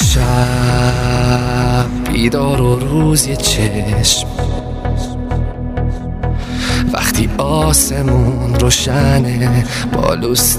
شب بیدار و روز یه چشم، وقتی آسمون روشنه با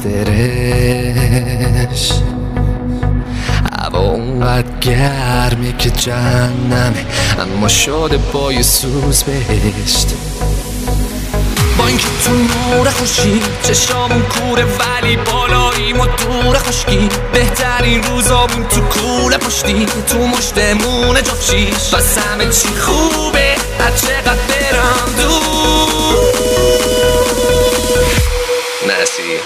لوسترش، هوا اونقدر گرمه که جهنمه اما شده با یه سوز بهشت. با اینکه تو نور خوشی چشامون کوره ولی بالاییم و دور خشکی، بهترین روزامون تو کوله پشتی تو مشتمون جفشیش، بس همه چی خوبه هر چقدر برم دور. نسی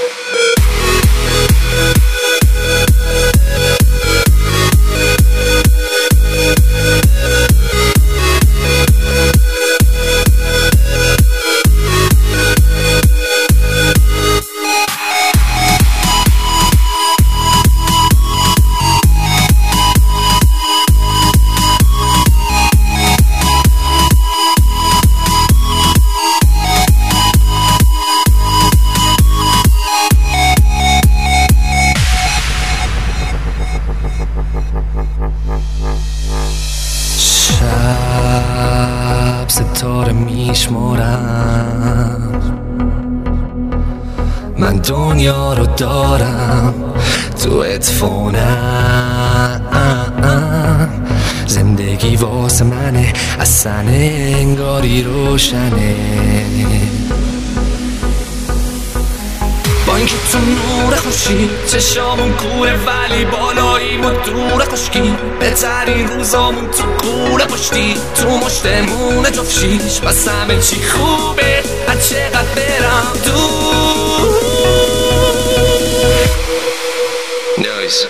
شب ستاره میشمارم، من دنیا رو دارم تو اتفونم، زندگی واسه منه اصلا انگاری روشنه. با اینکه تو نور خوشی چشامون کوره ولی بالاییم و دور خشکی، بهترین روزامون تو کوله پشتی تو مشتمون جفشیش، بس همه چی خوبه هر چقدر برم دور. نویز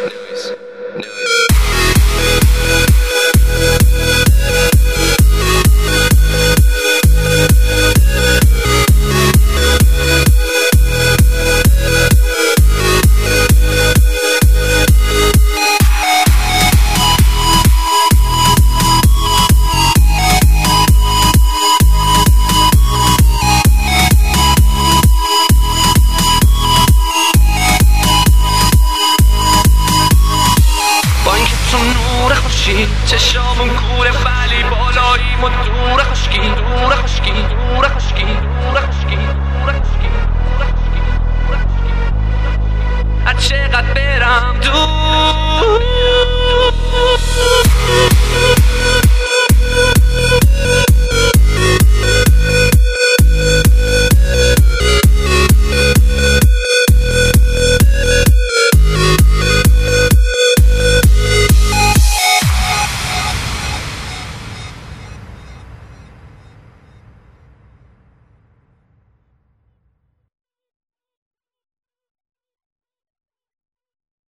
چشامون کوره ولی بالاییم و دور خشکی دور خشکی دور خشکی دور خشکی دور خشکی دور خشکی هر چقدر برم دور.